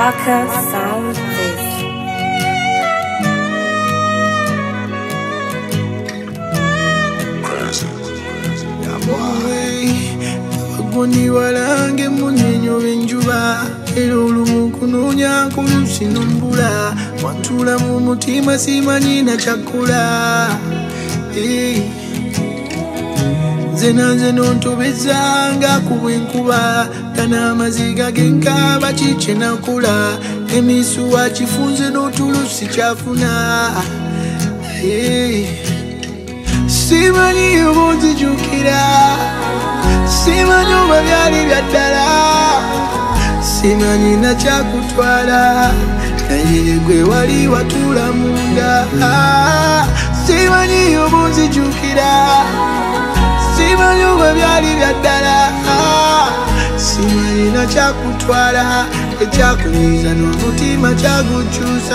Haka Sound This. Abagoni walange munenyo benjuba era olumu kunonya kulusi nombula watula mu mutima simanyi na chakula nze nontobezanga kubwenkuba kana amaziga genkaba chiche nakula emisuwa chifunze n'otulusi chafuna simanyi obunzijukira simanyi oba byali bya ddala simanyi nakyakutwala naye gwe wali watula munda simanyi obunzijukira simanyi oba byali bya ddala simanyi nakyakutwala ekyakunyiza n'omutima kyagukyusa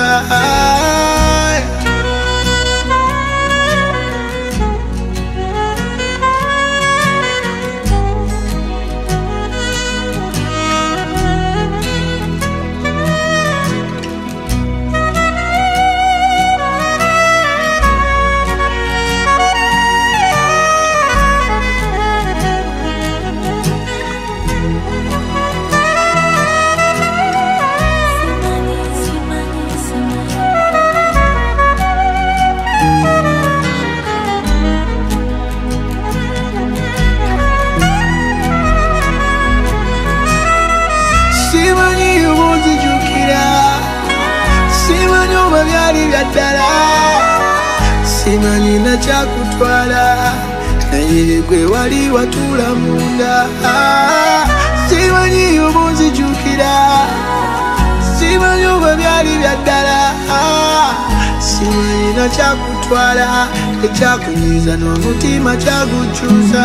simanyi obunzijukira simanyi oba byali bya ddala simanyi nakyakutwala naye gwe wali watula munda simanyi obunzijukira simanyi oba byali bya ddala simanyi nakyakutwala ekyakunyiza n'omutima kyagukyusa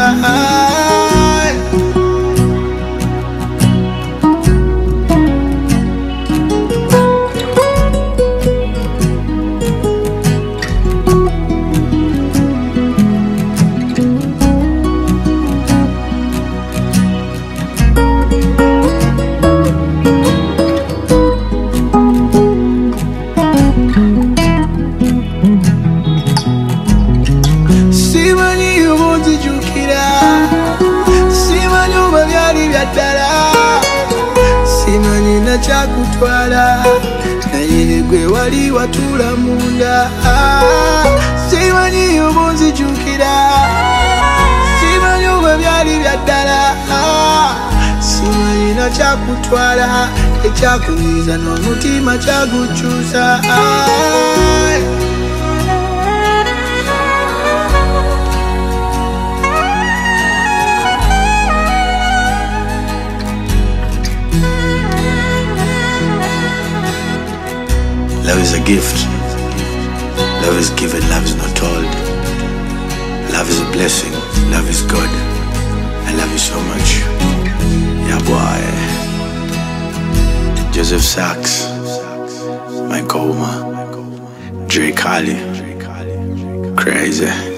simanyi obunzijukira simanyi oba byali bya ddala simanyi nakyakutwala naye gwe wali watula munda simanyi obunzijukira simanyi oba byali bya ddala simanyi nakyakutwala ekyakunyiza n'omutima kyagukyusa Love is a gift. Love is given, love is not told. Love is a blessing, love is God. I love you so much. Yeah, boy. Joseph Sachs, Mike Oma, Drake Holly. Crazy.